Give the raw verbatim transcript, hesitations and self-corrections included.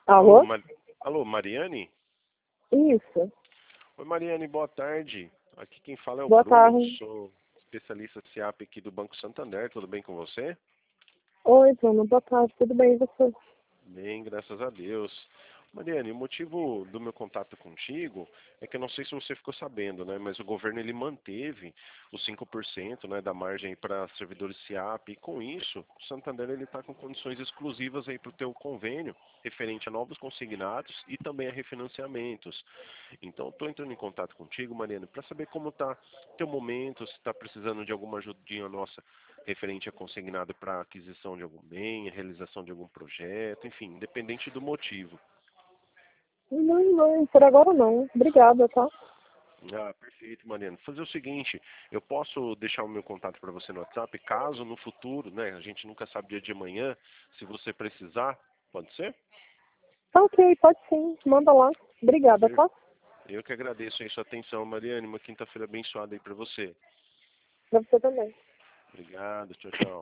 Alô, Alô? Ma- Alô, Mariane? Isso. Oi, Mariane, boa tarde. Aqui quem fala é o Boa Bruno, tarde. sou especialista C I A P aqui do Banco Santander. Tudo bem com você? Oi, Bruno. Boa tarde. Tudo bem e você? Bem, graças a Deus. Mariane, o motivo do meu contato contigo é que eu não sei se você ficou sabendo, né, mas o governo ele manteve os cinco por cento, né, da margem para servidores C I A P e com isso, o Santander ele está com condições exclusivas aí para o teu convênio referente a novos consignados e também a refinanciamentos. Então, estou entrando em contato contigo, Mariane, para saber como está teu momento, se está precisando de alguma ajudinha nossa referente a consignado para aquisição de algum bem, realização de algum projeto, enfim, independente do motivo. Não, não. Por agora não. Obrigada, tá? Ah, perfeito, Mariana. Fazer o seguinte, eu posso deixar o meu contato para você no WhatsApp, caso no futuro, né, a gente nunca sabe dia de amanhã, se você precisar, pode ser? Tá ok. Pode sim. Manda lá. Obrigada, Per- tá? Eu que agradeço aí sua atenção, Mariane. Uma quinta-feira abençoada aí para você. Pra você também. Obrigado, tchau, tchau.